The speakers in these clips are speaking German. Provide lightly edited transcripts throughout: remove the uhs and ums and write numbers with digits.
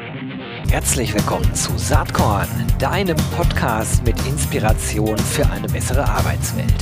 Herzlich willkommen zu Saatkorn, deinem Podcast mit Inspiration für eine bessere Arbeitswelt.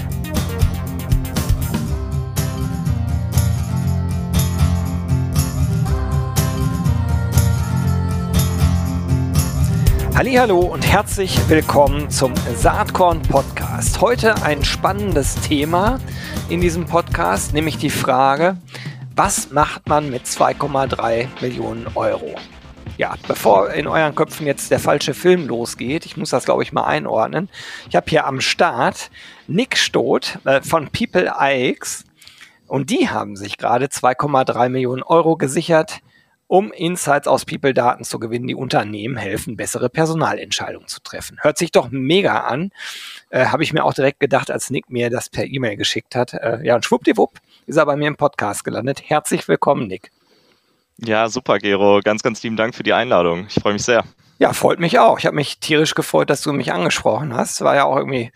Hallihallo und herzlich willkommen zum Saatkorn Podcast. Heute ein spannendes Thema in diesem Podcast, nämlich die Frage, was macht man mit 2,3 Millionen Euro? Ja, bevor in euren Köpfen jetzt der falsche Film losgeht, ich muss das, glaube ich, mal einordnen. Ich habe hier am Start Nick Stoth von People iX und die haben sich gerade 2,3 Millionen Euro gesichert, um Insights aus People-Daten zu gewinnen, die Unternehmen helfen, bessere Personalentscheidungen zu treffen. Hört sich doch mega an. Habe ich mir auch direkt gedacht, als Nick mir das per E-Mail geschickt hat. Ja, und schwuppdiwupp ist er bei mir im Podcast gelandet. Herzlich willkommen, Nick. Ja, super, Gero. Ganz, ganz lieben Dank für die Einladung. Ich freue mich sehr. Ja, freut mich auch. Ich habe mich tierisch gefreut, dass du mich angesprochen hast. War ja auch irgendwie,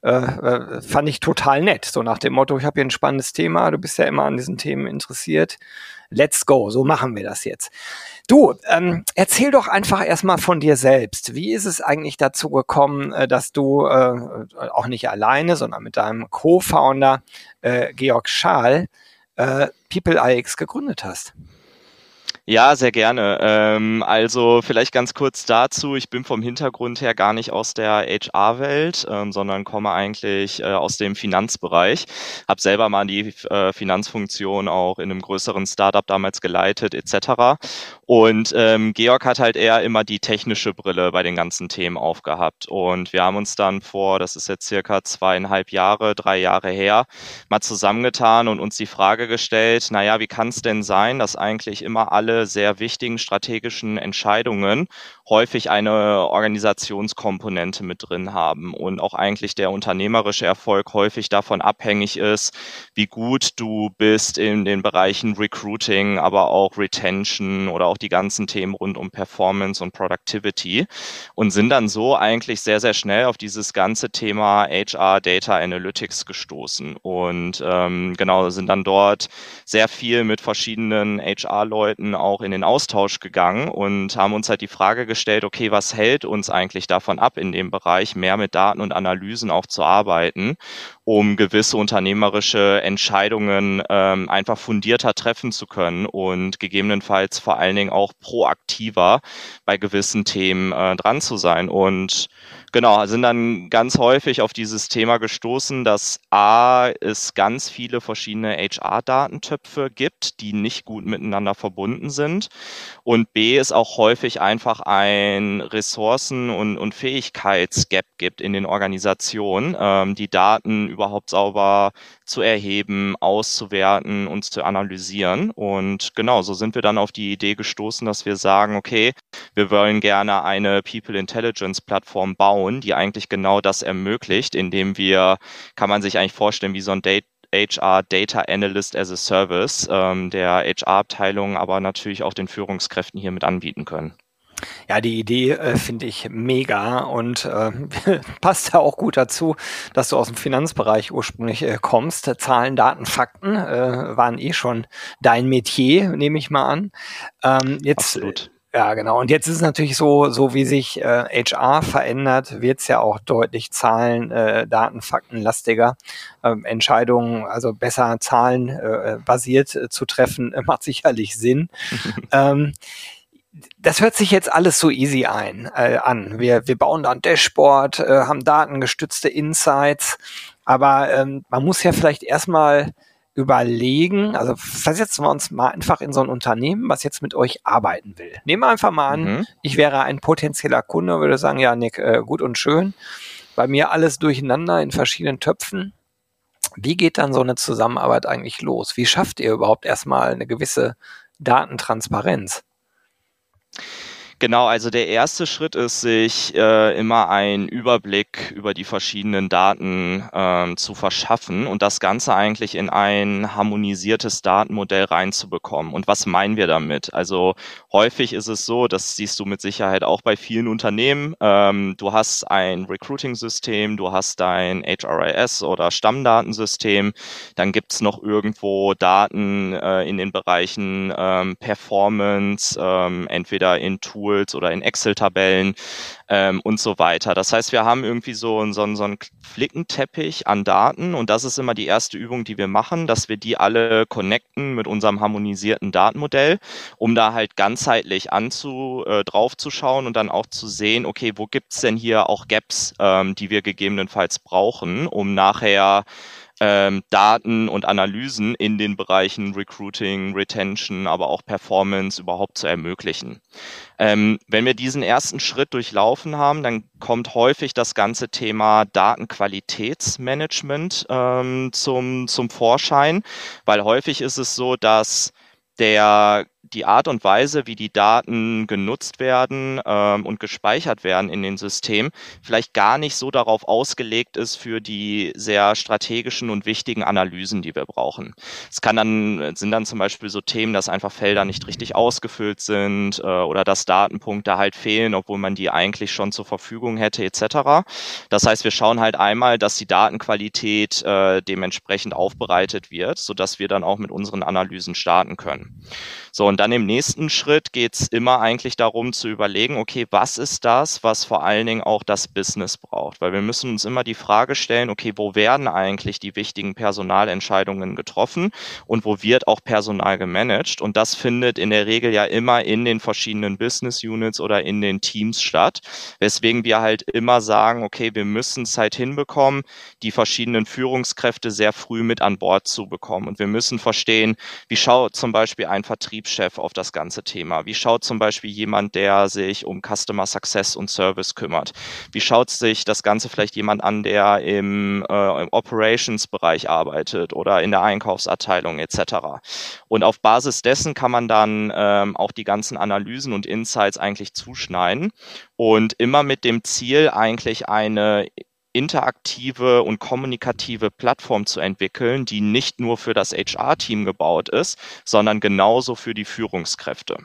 fand ich total nett. So nach dem Motto, ich habe hier ein spannendes Thema. Du bist ja immer an diesen Themen interessiert. Let's go, so machen wir das jetzt. Du, erzähl doch einfach erstmal von dir selbst. Wie ist es eigentlich dazu gekommen, dass du auch nicht alleine, sondern mit deinem Co-Founder Georg Schaal People iX gegründet hast? Ja, sehr gerne. Also vielleicht ganz kurz dazu. Ich bin vom Hintergrund her gar nicht aus der HR-Welt, sondern komme eigentlich aus dem Finanzbereich. Habe selber mal die Finanzfunktion auch in einem größeren Startup damals geleitet etc. Und Georg hat halt eher immer die technische Brille bei den ganzen Themen aufgehabt. Und wir haben uns dann vor, das ist jetzt circa 2,5 Jahre, 3 Jahre her, mal zusammengetan und uns die Frage gestellt, naja, wie kann es denn sein, dass eigentlich immer alle sehr wichtigen strategischen Entscheidungen häufig eine Organisationskomponente mit drin haben und auch eigentlich der unternehmerische Erfolg häufig davon abhängig ist, wie gut du bist in den Bereichen Recruiting, aber auch Retention oder auch die ganzen Themen rund um Performance und Productivity und sind dann so eigentlich sehr, sehr schnell auf dieses ganze Thema HR Data Analytics gestoßen und genau, sind dann dort sehr viel mit verschiedenen HR-Leuten auch in den Austausch gegangen und haben uns halt die Frage gestellt, okay, was hält uns eigentlich davon ab, in dem Bereich mehr mit Daten und Analysen auch zu arbeiten, um gewisse unternehmerische Entscheidungen einfach fundierter treffen zu können und gegebenenfalls vor allen Dingen auch proaktiver bei gewissen Themen dran zu sein. Und genau, sind dann ganz häufig auf dieses Thema gestoßen, dass A, es ganz viele verschiedene HR-Datentöpfe gibt, die nicht gut miteinander verbunden sind und B, es auch häufig einfach ein Ressourcen- und Fähigkeitsgap gibt in den Organisationen, die Daten überhaupt sauber zu erheben, auszuwerten und zu analysieren. Und genau, so sind wir dann auf die Idee gestoßen, dass wir sagen, okay, wir wollen gerne eine People Intelligence Plattform bauen, die eigentlich genau das ermöglicht, indem wir, kann man sich eigentlich vorstellen, wie so ein HR Data Analyst as a Service der HR-Abteilung, aber natürlich auch den Führungskräften hier mit anbieten können. Ja, die Idee finde ich mega und passt ja auch gut dazu, dass du aus dem Finanzbereich ursprünglich kommst. Zahlen, Daten, Fakten waren schon dein Metier, nehme ich mal an. Jetzt, absolut. Ja, genau. Und jetzt ist es natürlich so wie sich HR verändert, wird es ja auch deutlich Zahlen, Daten, Fakten lastiger. Entscheidungen, also besser Zahlen basiert zu treffen, macht sicherlich Sinn. Das hört sich jetzt alles so easy an. Wir bauen da ein Dashboard, haben datengestützte Insights, aber man muss ja vielleicht erstmal überlegen, also versetzen wir uns mal einfach in so ein Unternehmen, was jetzt mit euch arbeiten will. Nehmen wir einfach mal an, ich wäre ein potenzieller Kunde, würde sagen, ja Nick, gut und schön, bei mir alles durcheinander in verschiedenen Töpfen. Wie geht dann so eine Zusammenarbeit eigentlich los? Wie schafft ihr überhaupt erstmal eine gewisse Datentransparenz? Genau, also der erste Schritt ist, sich immer einen Überblick über die verschiedenen Daten zu verschaffen und das Ganze eigentlich in ein harmonisiertes Datenmodell reinzubekommen. Und was meinen wir damit? Also häufig ist es so, das siehst du mit Sicherheit auch bei vielen Unternehmen, du hast ein Recruiting-System, du hast dein HRIS oder Stammdatensystem, dann gibt's noch irgendwo Daten in den Bereichen Performance, entweder in Tools Tools oder in Excel-Tabellen und so weiter. Das heißt, wir haben irgendwie so einen Flickenteppich an Daten und das ist immer die erste Übung, die wir machen, dass wir die alle connecten mit unserem harmonisierten Datenmodell, um da halt ganzheitlich draufzuschauen und dann auch zu sehen, okay, wo gibt's denn hier auch Gaps, die wir gegebenenfalls brauchen, um nachher Daten und Analysen in den Bereichen Recruiting, Retention, aber auch Performance überhaupt zu ermöglichen. Wenn wir diesen ersten Schritt durchlaufen haben, dann kommt häufig das ganze Thema Datenqualitätsmanagement zum Vorschein, weil häufig ist es so, dass die Art und Weise, wie die Daten genutzt werden und gespeichert werden in den Systemen, vielleicht gar nicht so darauf ausgelegt ist für die sehr strategischen und wichtigen Analysen, die wir brauchen. Sind dann zum Beispiel so Themen, dass einfach Felder nicht richtig ausgefüllt sind oder dass Datenpunkte halt fehlen, obwohl man die eigentlich schon zur Verfügung hätte, etc. Das heißt, wir schauen halt einmal, dass die Datenqualität dementsprechend aufbereitet wird, sodass wir dann auch mit unseren Analysen starten können. So, und dann im nächsten Schritt geht es immer eigentlich darum zu überlegen, okay, was ist das, was vor allen Dingen auch das Business braucht? Weil wir müssen uns immer die Frage stellen, okay, wo werden eigentlich die wichtigen Personalentscheidungen getroffen und wo wird auch Personal gemanagt? Und das findet in der Regel ja immer in den verschiedenen Business Units oder in den Teams statt, weswegen wir halt immer sagen, okay, wir müssen es halt hinbekommen, die verschiedenen Führungskräfte sehr früh mit an Bord zu bekommen. Und wir müssen verstehen, wie schaut zum Beispiel ein Vertriebschef auf das ganze Thema? Wie schaut zum Beispiel jemand, der sich um Customer Success und Service kümmert? Wie schaut sich das Ganze vielleicht jemand an, der im Operations-Bereich arbeitet oder in der Einkaufsabteilung etc.? Und auf Basis dessen kann man dann auch die ganzen Analysen und Insights eigentlich zuschneiden und immer mit dem Ziel, eigentlich eine interaktive und kommunikative Plattform zu entwickeln, die nicht nur für das HR-Team gebaut ist, sondern genauso für die Führungskräfte.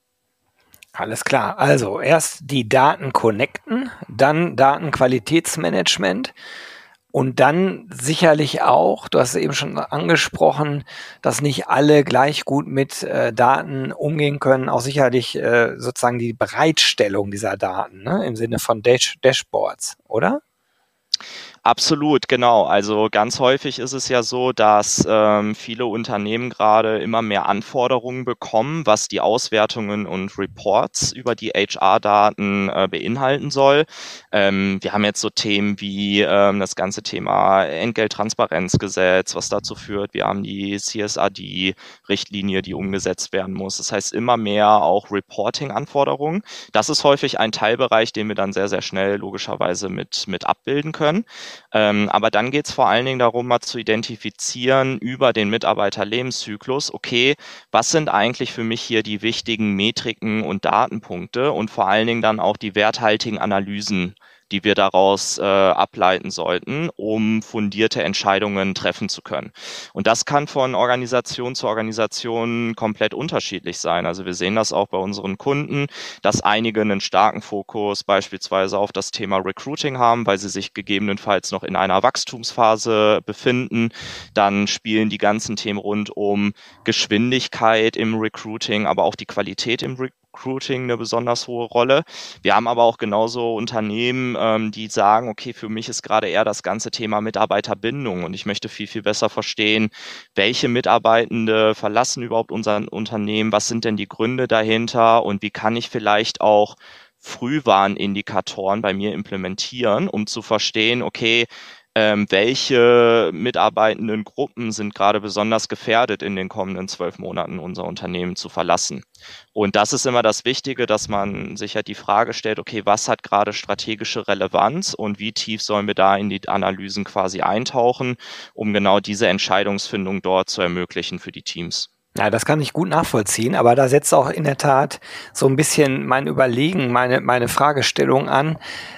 Alles klar. Also erst die Daten connecten, dann Datenqualitätsmanagement und dann sicherlich auch, du hast es eben schon angesprochen, dass nicht alle gleich gut mit Daten umgehen können, auch sicherlich sozusagen die Bereitstellung dieser Daten, ne, im Sinne von Dashboards, oder? Absolut, genau. Also ganz häufig ist es ja so, dass viele Unternehmen gerade immer mehr Anforderungen bekommen, was die Auswertungen und Reports über die HR-Daten beinhalten soll. Wir haben jetzt so Themen wie das ganze Thema Entgelttransparenzgesetz, was dazu führt. Wir haben die CSRD-Richtlinie, die umgesetzt werden muss. Das heißt immer mehr auch Reporting-Anforderungen. Das ist häufig ein Teilbereich, den wir dann sehr, sehr schnell logischerweise mit abbilden können. Aber dann geht es vor allen Dingen darum, mal zu identifizieren über den Mitarbeiterlebenszyklus, okay, was sind eigentlich für mich hier die wichtigen Metriken und Datenpunkte und vor allen Dingen dann auch die werthaltigen Analysen, die wir daraus ableiten sollten, um fundierte Entscheidungen treffen zu können. Und das kann von Organisation zu Organisation komplett unterschiedlich sein. Also wir sehen das auch bei unseren Kunden, dass einige einen starken Fokus beispielsweise auf das Thema Recruiting haben, weil sie sich gegebenenfalls noch in einer Wachstumsphase befinden. Dann spielen die ganzen Themen rund um Geschwindigkeit im Recruiting, aber auch die Qualität im Recruiting eine besonders hohe Rolle. Wir haben aber auch genauso Unternehmen, die sagen, okay, für mich ist gerade eher das ganze Thema Mitarbeiterbindung und ich möchte viel, viel besser verstehen, welche Mitarbeitende verlassen überhaupt unser Unternehmen, was sind denn die Gründe dahinter und wie kann ich vielleicht auch Frühwarnindikatoren bei mir implementieren, um zu verstehen, okay, welche mitarbeitenden Gruppen sind gerade besonders gefährdet, in den kommenden 12 Monaten unser Unternehmen zu verlassen. Und das ist immer das Wichtige, dass man sich halt die Frage stellt, okay, was hat gerade strategische Relevanz und wie tief sollen wir da in die Analysen quasi eintauchen, um genau diese Entscheidungsfindung dort zu ermöglichen für die Teams. Ja, das kann ich gut nachvollziehen, aber da setzt auch in der Tat so ein bisschen mein Überlegen, meine Fragestellung an.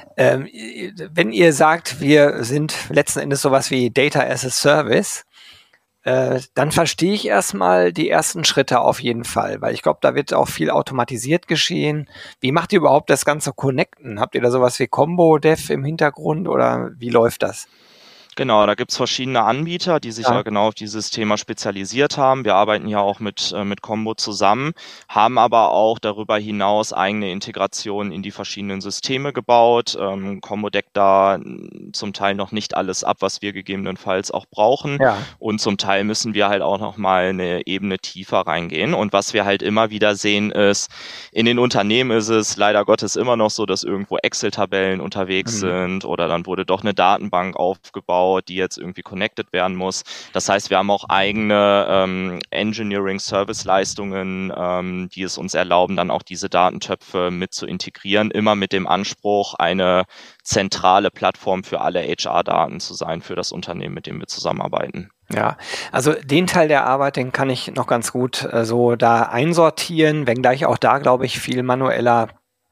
Wenn ihr sagt, wir sind letzten Endes sowas wie Data as a Service, dann verstehe ich erstmal die ersten Schritte auf jeden Fall, weil ich glaube, da wird auch viel automatisiert geschehen. Wie macht ihr überhaupt das ganze Connecten? Habt ihr da sowas wie Combo-Dev im Hintergrund oder wie läuft das? Genau, da gibt's verschiedene Anbieter, die sich ja genau auf dieses Thema spezialisiert haben. Wir arbeiten ja auch mit Combo zusammen, haben aber auch darüber hinaus eigene Integrationen in die verschiedenen Systeme gebaut. Combo deckt da zum Teil noch nicht alles ab, was wir gegebenenfalls auch brauchen. Ja. Und zum Teil müssen wir halt auch noch mal eine Ebene tiefer reingehen. Und was wir halt immer wieder sehen ist, in den Unternehmen ist es leider Gottes immer noch so, dass irgendwo Excel-Tabellen unterwegs sind oder dann wurde doch eine Datenbank aufgebaut, die jetzt irgendwie connected werden muss. Das heißt, wir haben auch eigene Engineering-Service-Leistungen, die es uns erlauben, dann auch diese Datentöpfe mit zu integrieren, immer mit dem Anspruch, eine zentrale Plattform für alle HR-Daten zu sein für das Unternehmen, mit dem wir zusammenarbeiten. Ja, also den Teil der Arbeit, den kann ich noch ganz gut so da einsortieren, wenngleich auch da, glaube ich, viel manueller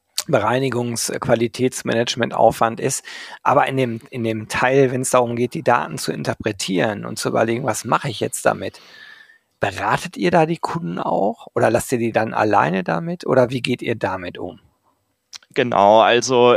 Qualitätsmanagementaufwand ist. Aber in dem Teil, wenn es darum geht, die Daten zu interpretieren und zu überlegen, was mache ich jetzt damit? Beratet ihr da die Kunden auch? Oder lasst ihr die dann alleine damit? Oder wie geht ihr damit um? Genau, also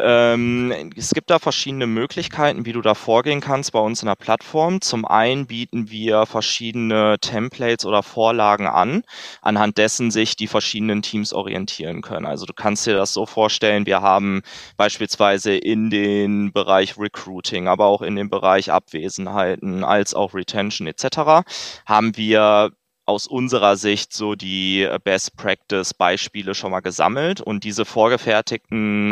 es gibt da verschiedene Möglichkeiten, wie du da vorgehen kannst bei uns in der Plattform. Zum einen bieten wir verschiedene Templates oder Vorlagen an, anhand dessen sich die verschiedenen Teams orientieren können. Also du kannst dir das so vorstellen, wir haben beispielsweise in den Bereich Recruiting, aber auch in den Bereich Abwesenheiten als auch Retention etc. haben wir aus unserer Sicht so die Best-Practice-Beispiele schon mal gesammelt und diese vorgefertigten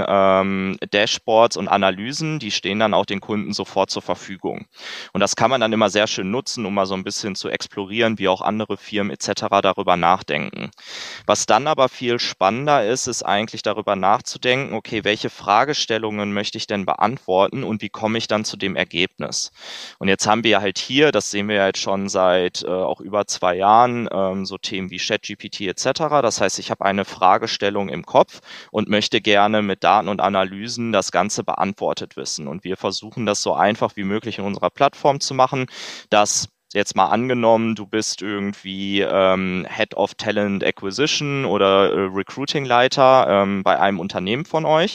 Dashboards und Analysen, die stehen dann auch den Kunden sofort zur Verfügung. Und das kann man dann immer sehr schön nutzen, um mal so ein bisschen zu explorieren, wie auch andere Firmen etc. darüber nachdenken. Was dann aber viel spannender ist, ist eigentlich darüber nachzudenken, okay, welche Fragestellungen möchte ich denn beantworten und wie komme ich dann zu dem Ergebnis? Und jetzt haben wir halt hier, das sehen wir ja jetzt schon seit auch über 2 Jahren, so Themen wie ChatGPT etc. Das heißt, ich habe eine Fragestellung im Kopf und möchte gerne mit Daten und Analysen das Ganze beantwortet wissen. Und wir versuchen das so einfach wie möglich in unserer Plattform zu machen, dass jetzt mal angenommen, du bist irgendwie Head of Talent Acquisition oder Recruiting-Leiter bei einem Unternehmen von euch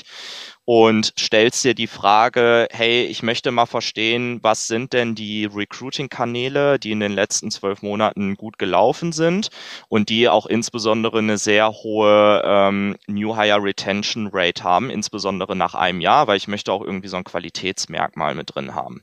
und stellst dir die Frage, hey, ich möchte mal verstehen, was sind denn die Recruiting-Kanäle, die in den letzten 12 Monaten gut gelaufen sind und die auch insbesondere eine sehr hohe New Hire Retention Rate haben, insbesondere nach einem Jahr, weil ich möchte auch irgendwie so ein Qualitätsmerkmal mit drin haben.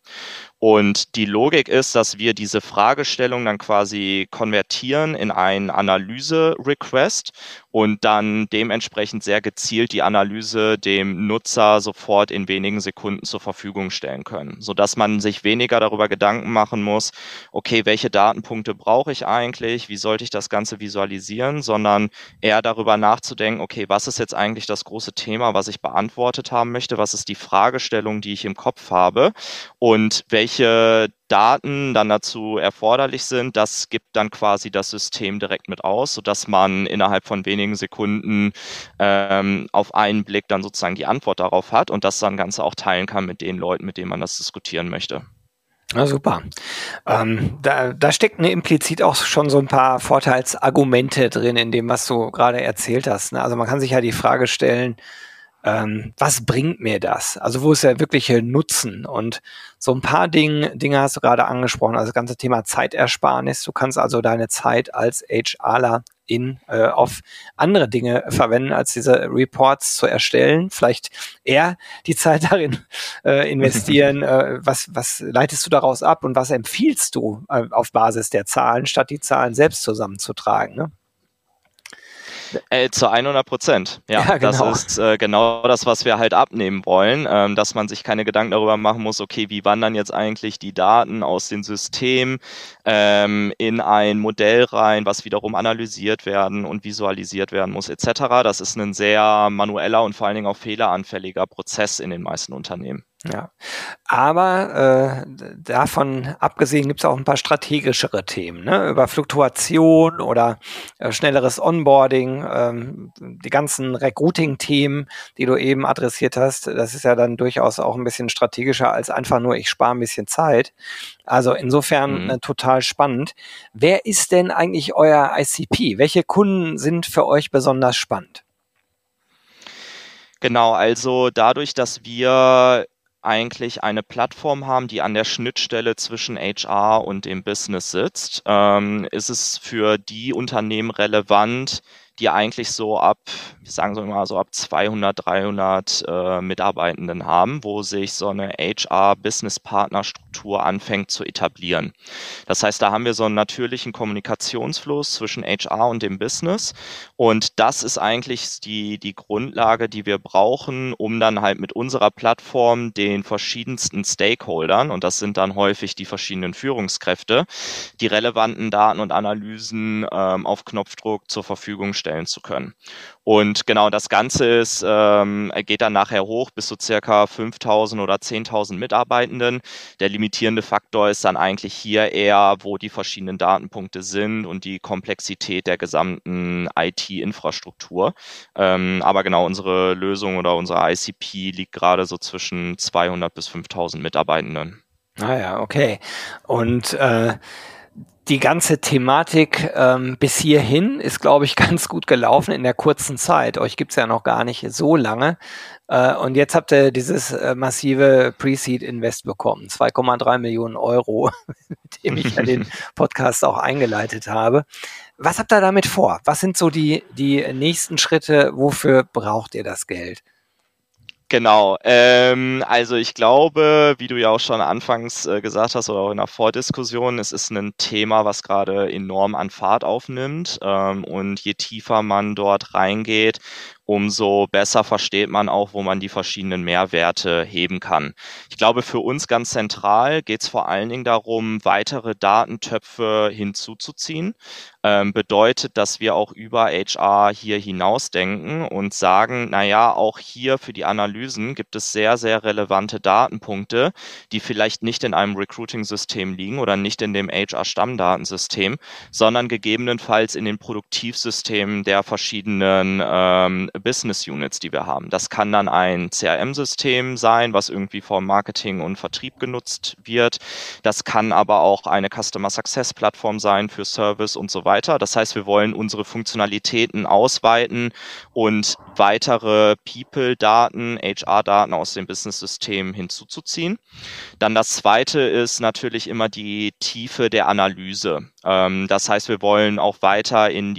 Und die Logik ist, dass wir diese Fragestellung dann quasi konvertieren in einen Analyse-Request und dann dementsprechend sehr gezielt die Analyse dem Nutzer sofort in wenigen Sekunden zur Verfügung stellen können, sodass man sich weniger darüber Gedanken machen muss, okay, welche Datenpunkte brauche ich eigentlich, wie sollte ich das Ganze visualisieren, sondern eher darüber nachzudenken, okay, was ist jetzt eigentlich das große Thema, was ich beantwortet haben möchte, was ist die Fragestellung, die ich im Kopf habe und welche Daten dann dazu erforderlich sind, das gibt dann quasi das System direkt mit aus, sodass man innerhalb von wenigen Sekunden auf einen Blick dann sozusagen die Antwort darauf hat und das dann Ganze auch teilen kann mit den Leuten, mit denen man das diskutieren möchte. Ja, super. Da stecken implizit auch schon so ein paar Vorteilsargumente drin in dem, was du gerade erzählt hast. Ne? Also man kann sich ja die Frage stellen, was bringt mir das? Also wo ist der wirkliche Nutzen? Und so ein paar Dinge hast du gerade angesprochen, also das ganze Thema Zeitersparnis. Du kannst also deine Zeit als HRler auf andere Dinge verwenden, als diese Reports zu erstellen. Vielleicht eher die Zeit darin investieren. Was leitest du daraus ab und was empfiehlst du auf Basis der Zahlen, statt die Zahlen selbst zusammenzutragen? Ne? Zu 100%. Ja, genau. Das ist genau das, was wir halt abnehmen wollen, dass man sich keine Gedanken darüber machen muss, okay, wie wandern jetzt eigentlich die Daten aus dem System in ein Modell rein, was wiederum analysiert werden und visualisiert werden muss, etc. Das ist ein sehr manueller und vor allen Dingen auch fehleranfälliger Prozess in den meisten Unternehmen. Ja, aber davon abgesehen gibt es auch ein paar strategischere Themen, ne? Über Fluktuation oder schnelleres Onboarding, die ganzen Recruiting-Themen, die du eben adressiert hast, das ist ja dann durchaus auch ein bisschen strategischer als einfach nur, ich spare ein bisschen Zeit. Also insofern total spannend. Wer ist denn eigentlich euer ICP? Welche Kunden sind für euch besonders spannend? Genau, also dadurch, dass wir eigentlich eine Plattform haben, die an der Schnittstelle zwischen HR und dem Business sitzt, ist es für die Unternehmen relevant, die eigentlich so ab, sagen wir mal, so ab 200, 300 Mitarbeitenden haben, wo sich so eine HR-Business-Partner-Struktur anfängt zu etablieren. Das heißt, da haben wir so einen natürlichen Kommunikationsfluss zwischen HR und dem Business, und das ist eigentlich die Grundlage, die wir brauchen, um dann halt mit unserer Plattform den verschiedensten Stakeholdern, und das sind dann häufig die verschiedenen Führungskräfte, die relevanten Daten und Analysen auf Knopfdruck zur Verfügung stellen zu können. Und genau das Ganze geht dann nachher hoch bis so circa 5.000 oder 10.000 Mitarbeitenden. Der limitierende Faktor ist dann eigentlich hier eher, wo die verschiedenen Datenpunkte sind und die Komplexität der gesamten IT-Infrastruktur. Aber genau, unsere Lösung oder unsere ICP liegt gerade so zwischen 200 bis 5.000 Mitarbeitenden. Ah ja, okay. Und die ganze Thematik bis hierhin ist, glaube ich, ganz gut gelaufen in der kurzen Zeit. Euch gibt's ja noch gar nicht so lange. Und jetzt habt ihr dieses massive Pre-Seed-Invest bekommen, 2,3 Millionen Euro, mit dem ich ja den Podcast auch eingeleitet habe. Was habt ihr damit vor? Was sind so die nächsten Schritte? Wofür braucht ihr das Geld? Genau, also ich glaube, wie du ja auch schon anfangs gesagt hast oder auch in der Vordiskussion, es ist ein Thema, was gerade enorm an Fahrt aufnimmt, und je tiefer man dort reingeht, umso besser versteht man auch, wo man die verschiedenen Mehrwerte heben kann. Ich glaube, für uns ganz zentral geht es vor allen Dingen darum, weitere Datentöpfe hinzuzuziehen. Bedeutet, dass wir auch über HR hier hinausdenken und sagen, naja, auch hier für die Analysen gibt es sehr, sehr relevante Datenpunkte, die vielleicht nicht in einem Recruiting-System liegen oder nicht in dem HR-Stammdatensystem, sondern gegebenenfalls in den Produktivsystemen der verschiedenen Business Units, die wir haben. Das kann dann ein CRM-System sein, was irgendwie vom Marketing und Vertrieb genutzt wird. Das kann aber auch eine Customer Success Plattform sein für Service und so weiter. Das heißt, wir wollen unsere Funktionalitäten ausweiten und weitere People-Daten, HR-Daten aus dem Business-System hinzuzuziehen. Dann das Zweite ist natürlich immer die Tiefe der Analyse. Das heißt, wir wollen auch weiter in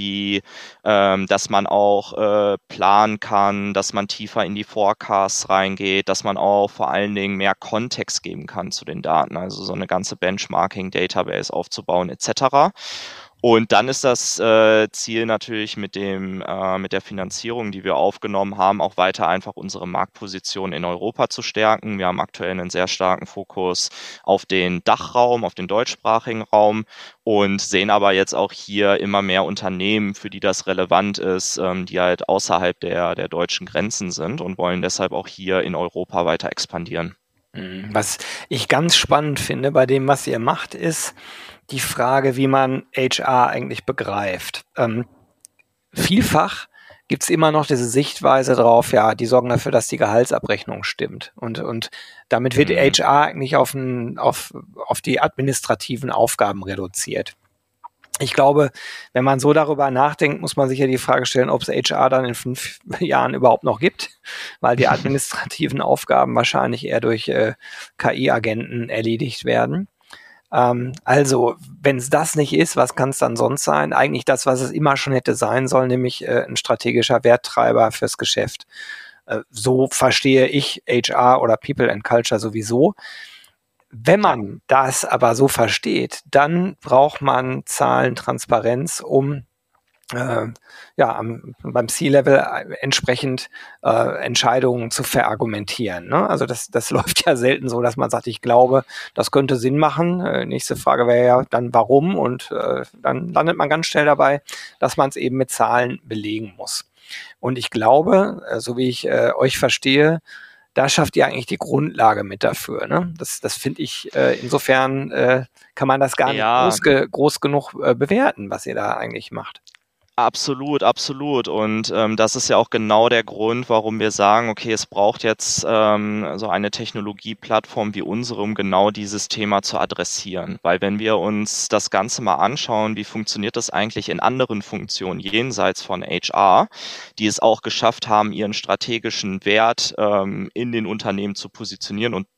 dass man auch planen kann, dass man tiefer in die Forecasts reingeht, dass man auch vor allen Dingen mehr Kontext geben kann zu den Daten, also so eine ganze Benchmarking-Database aufzubauen etc. Und dann ist das Ziel natürlich mit der Finanzierung, die wir aufgenommen haben, auch weiter einfach unsere Marktposition in Europa zu stärken. Wir haben aktuell einen sehr starken Fokus auf den Dachraum, auf den deutschsprachigen Raum, und sehen aber jetzt auch hier immer mehr Unternehmen, für die das relevant ist, die halt außerhalb der deutschen Grenzen sind, und wollen deshalb auch hier in Europa weiter expandieren. Was ich ganz spannend finde bei dem, was ihr macht, ist die Frage, wie man HR eigentlich begreift. Vielfach gibt es immer noch diese Sichtweise drauf, ja, die sorgen dafür, dass die Gehaltsabrechnung stimmt. Und damit wird HR eigentlich auf die administrativen Aufgaben reduziert. Ich glaube, wenn man so darüber nachdenkt, muss man sich ja die Frage stellen, ob es HR dann in 5 Jahren überhaupt noch gibt, weil die administrativen Aufgaben wahrscheinlich eher durch KI-Agenten erledigt werden. Also, wenn es das nicht ist, was kann es dann sonst sein? Eigentlich das, was es immer schon hätte sein sollen, nämlich ein strategischer Werttreiber fürs Geschäft. So verstehe ich HR oder People and Culture sowieso. Wenn man das aber so versteht, dann braucht man Zahlen, Transparenz, um beim C-Level entsprechend Entscheidungen zu verargumentieren. Ne? Also das läuft ja selten so, dass man sagt, ich glaube, das könnte Sinn machen. Nächste Frage wäre ja dann, warum? Und dann landet man ganz schnell dabei, dass man es eben mit Zahlen belegen muss. Und ich glaube, so wie ich euch verstehe, da schafft ihr eigentlich die Grundlage mit dafür. Ne? Das finde ich, insofern kann man das gar nicht groß genug bewerten, was ihr da eigentlich macht. Absolut, absolut. Und das ist ja auch genau der Grund, warum wir sagen, okay, es braucht jetzt so eine Technologieplattform wie unsere, um genau dieses Thema zu adressieren. Weil wenn wir uns das Ganze mal anschauen, wie funktioniert das eigentlich in anderen Funktionen jenseits von HR, die es auch geschafft haben, ihren strategischen Wert in den Unternehmen zu positionieren und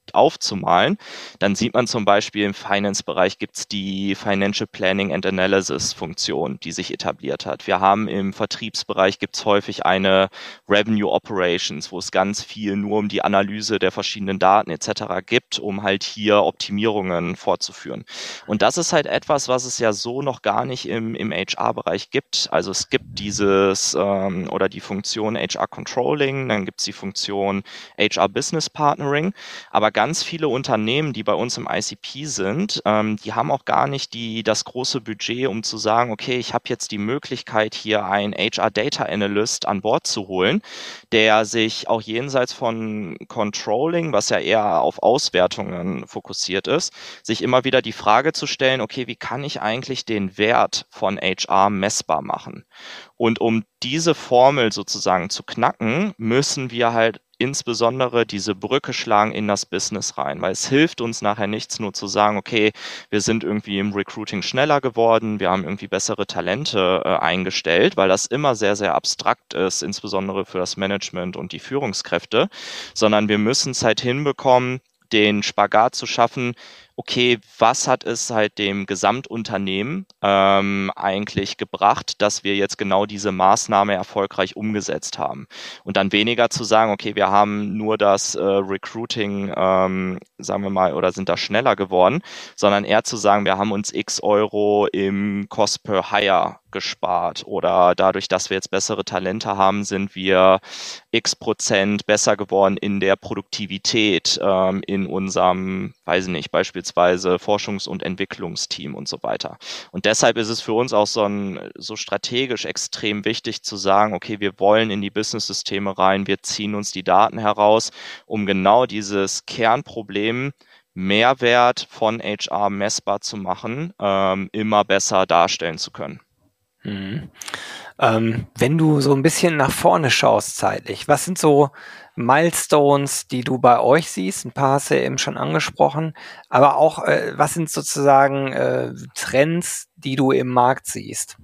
aufzumalen, dann sieht man zum Beispiel im Finance-Bereich gibt es die Financial Planning and Analysis-Funktion, die sich etabliert hat. Wir haben im Vertriebsbereich gibt es häufig eine Revenue Operations, wo es ganz viel nur um die Analyse der verschiedenen Daten etc. gibt, um halt hier Optimierungen fortzuführen. Und das ist halt etwas, was es ja so noch gar nicht im HR-Bereich gibt. Also es gibt dieses oder die Funktion HR Controlling, dann gibt es die Funktion HR Business Partnering, aber ganz viele Unternehmen, die bei uns im ICP sind, die haben auch gar nicht das große Budget, um zu sagen, okay, ich habe jetzt die Möglichkeit, hier einen HR Data Analyst an Bord zu holen, der sich auch jenseits von Controlling, was ja eher auf Auswertungen fokussiert ist, sich immer wieder die Frage zu stellen, okay, wie kann ich eigentlich den Wert von HR messbar machen? Und um diese Formel sozusagen zu knacken, müssen wir halt insbesondere diese Brücke schlagen in das Business rein, weil es hilft uns nachher nichts, nur zu sagen, okay, wir sind irgendwie im Recruiting schneller geworden, wir haben irgendwie bessere Talente eingestellt, weil das immer sehr, sehr abstrakt ist, insbesondere für das Management und die Führungskräfte, sondern wir müssen es halt hinbekommen, den Spagat zu schaffen, okay, was hat es halt dem Gesamtunternehmen eigentlich gebracht, dass wir jetzt genau diese Maßnahme erfolgreich umgesetzt haben? Und dann weniger zu sagen, okay, wir haben nur das Recruiting, sagen wir mal, oder sind da schneller geworden, sondern eher zu sagen, wir haben uns x Euro im Cost per Hire gespart oder dadurch, dass wir jetzt bessere Talente haben, sind wir x% besser geworden in der Produktivität in unserem, weiß ich nicht, beispielsweise Forschungs- und Entwicklungsteam und so weiter. Und deshalb ist es für uns auch so strategisch extrem wichtig zu sagen, okay, wir wollen in die Business-Systeme rein, wir ziehen uns die Daten heraus, um genau dieses Kernproblem Mehrwert von HR messbar zu machen, immer besser darstellen zu können. Mhm. Wenn du so ein bisschen nach vorne schaust zeitlich, was sind so Milestones, die du bei euch siehst? Ein paar hast du ja eben schon angesprochen, aber auch, was sind sozusagen Trends, die du im Markt siehst?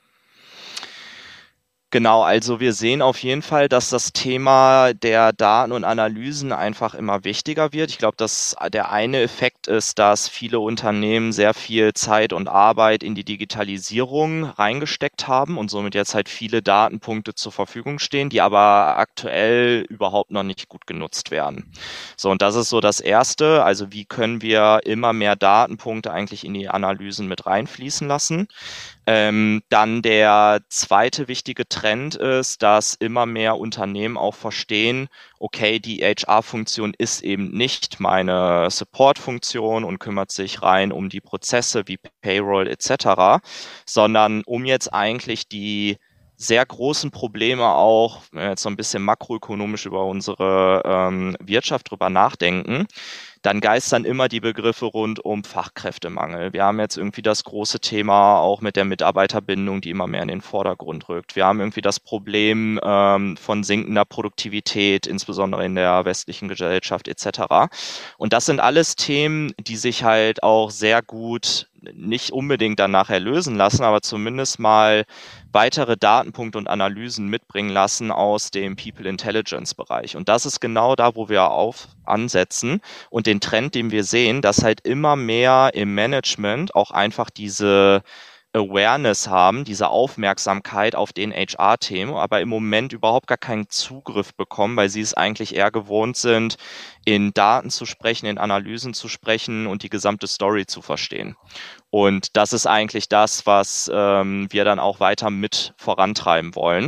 Genau, also wir sehen auf jeden Fall, dass das Thema der Daten und Analysen einfach immer wichtiger wird. Ich glaube, dass der eine Effekt ist, dass viele Unternehmen sehr viel Zeit und Arbeit in die Digitalisierung reingesteckt haben und somit jetzt halt viele Datenpunkte zur Verfügung stehen, die aber aktuell überhaupt noch nicht gut genutzt werden. So, und das ist so das Erste. Also wie können wir immer mehr Datenpunkte eigentlich in die Analysen mit reinfließen lassen? Dann der zweite wichtige Trend ist, dass immer mehr Unternehmen auch verstehen, okay, die HR-Funktion ist eben nicht meine Support-Funktion und kümmert sich rein um die Prozesse wie Payroll etc., sondern um jetzt eigentlich die sehr großen Probleme auch, wenn wir jetzt so ein bisschen makroökonomisch über unsere Wirtschaft drüber nachdenken, dann geistern immer die Begriffe rund um Fachkräftemangel. Wir haben jetzt irgendwie das große Thema auch mit der Mitarbeiterbindung, die immer mehr in den Vordergrund rückt. Wir haben irgendwie das Problem von sinkender Produktivität, insbesondere in der westlichen Gesellschaft etc. Und das sind alles Themen, die sich halt auch sehr gut nicht unbedingt dann nachher lösen lassen, aber zumindest mal weitere Datenpunkte und Analysen mitbringen lassen aus dem People Intelligence Bereich. Und das ist genau da, wo wir ansetzen und den Trend, den wir sehen, dass halt immer mehr im Management auch einfach diese Awareness haben, diese Aufmerksamkeit auf den HR-Themen, aber im Moment überhaupt gar keinen Zugriff bekommen, weil sie es eigentlich eher gewohnt sind, in Daten zu sprechen, in Analysen zu sprechen und die gesamte Story zu verstehen. Und das ist eigentlich das, was wir dann auch weiter mit vorantreiben wollen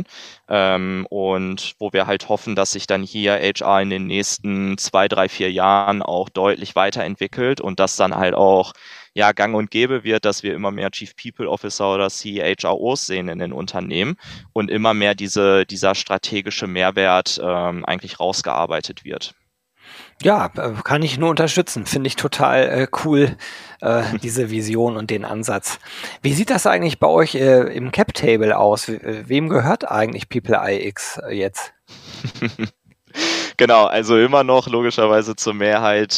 und wo wir halt hoffen, dass sich dann hier HR in den nächsten 2, 3, 4 Jahren auch deutlich weiterentwickelt und das dann halt auch ja gang und gäbe wird, dass wir immer mehr Chief People Officer oder CHROs sehen in den Unternehmen und immer mehr dieser strategische Mehrwert eigentlich rausgearbeitet wird. Ja, kann ich nur unterstützen. Finde ich total cool, diese Vision und den Ansatz. Wie sieht das eigentlich bei euch im Cap-Table aus? Wem gehört eigentlich People iX jetzt? Genau, also immer noch logischerweise zur Mehrheit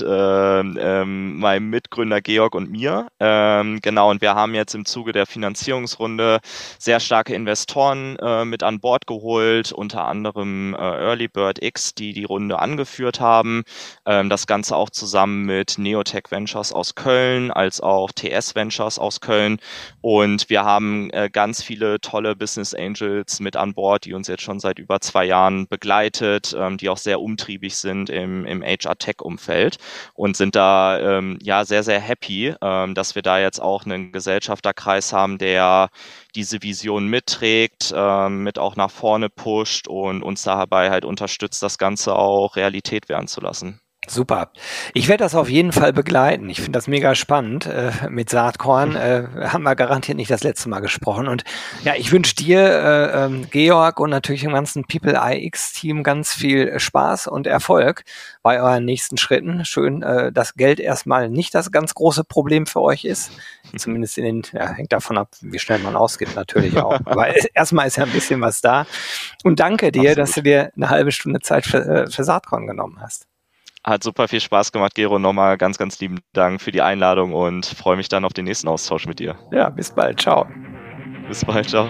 meinem Mitgründer Georg und mir. Genau, und wir haben jetzt im Zuge der Finanzierungsrunde sehr starke Investoren mit an Bord geholt, unter anderem Early Bird X, die die Runde angeführt haben. Das Ganze auch zusammen mit Neotech Ventures aus Köln, als auch TS Ventures aus Köln. Und wir haben ganz viele tolle Business Angels mit an Bord, die uns jetzt schon seit über 2 Jahren begleitet, die auch sehr umtriebig sind im HR-Tech-Umfeld und sind da sehr, sehr happy, dass wir da jetzt auch einen Gesellschafterkreis haben, der diese Vision mitträgt, mit auch nach vorne pusht und uns dabei halt unterstützt, das Ganze auch Realität werden zu lassen. Super. Ich werde das auf jeden Fall begleiten. Ich finde das mega spannend. Mit Saatkorn haben wir garantiert nicht das letzte Mal gesprochen. Und ja, ich wünsche dir, Georg, und natürlich dem ganzen People iX-Team ganz viel Spaß und Erfolg bei euren nächsten Schritten. Schön, dass Geld erstmal nicht das ganz große Problem für euch ist. Zumindest hängt davon ab, wie schnell man ausgibt natürlich auch. Aber erstmal ist ja ein bisschen was da. Und danke dir, Absolut. dass du dir eine halbe Stunde Zeit für Saatkorn genommen hast. Hat super viel Spaß gemacht, Gero. Nochmal ganz, ganz lieben Dank für die Einladung und freue mich dann auf den nächsten Austausch mit dir. Ja, bis bald. Ciao. Bis bald. Ciao.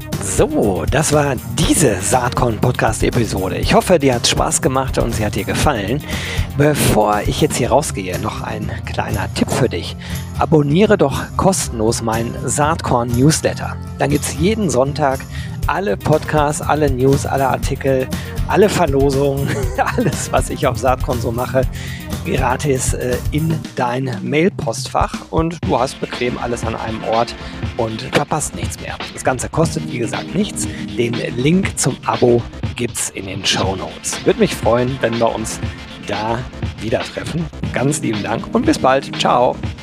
So, das war diese Saatkorn-Podcast-Episode. Ich hoffe, dir hat Spaß gemacht und sie hat dir gefallen. Bevor ich jetzt hier rausgehe, noch ein kleiner Tipp für dich. Abonniere doch kostenlos meinen Saatkorn-Newsletter. Dann gibt es jeden Sonntag alle Podcasts, alle News, alle Artikel, alle Verlosungen, alles, was ich auf Saatkorn so mache, gratis in dein Mailpostfach und du hast bequem alles an einem Ort und verpasst nichts mehr. Das Ganze kostet, wie gesagt, nichts. Den Link zum Abo gibt's in den Shownotes. Würde mich freuen, wenn wir uns da wieder treffen. Ganz lieben Dank und bis bald. Ciao.